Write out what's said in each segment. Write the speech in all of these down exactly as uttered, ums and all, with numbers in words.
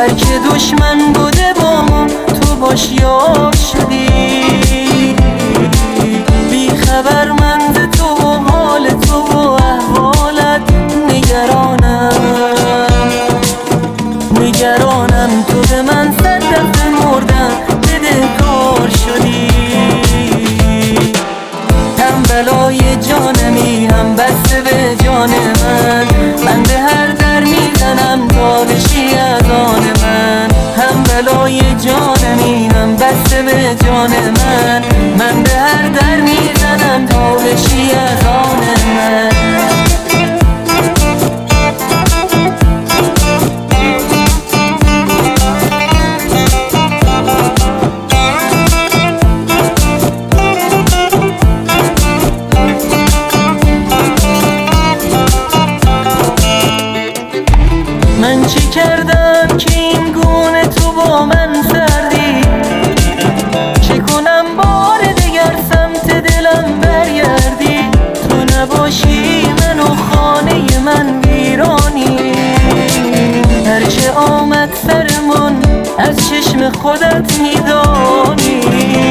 هر که دشمن بوده با ما تو باش یار شدی. بی خبر من ز تو و حال تو و احوالت نگرانم نگرانم تو به من صد دفعه مردم بدهکار شدی. هم بلای جانمی هم بسته به جان من، من به هر در میزنم تا بشی از آن من. هم بلای جانمی هم بسته به جان من، من به هر در میزنم تا بشی از آن من. من چی کردم که این گونه تو با من سردی؟ چه کنم بار دگر سمت دلم برگردی؟ تو نباشی من و خانه من ویرانی. هرچه آمد سرمون از چشم خودت میدانی.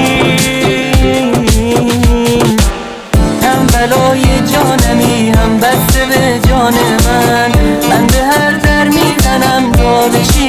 هم بلای جانمی هم بسته به جان من، من به هر در میزنم تا بشی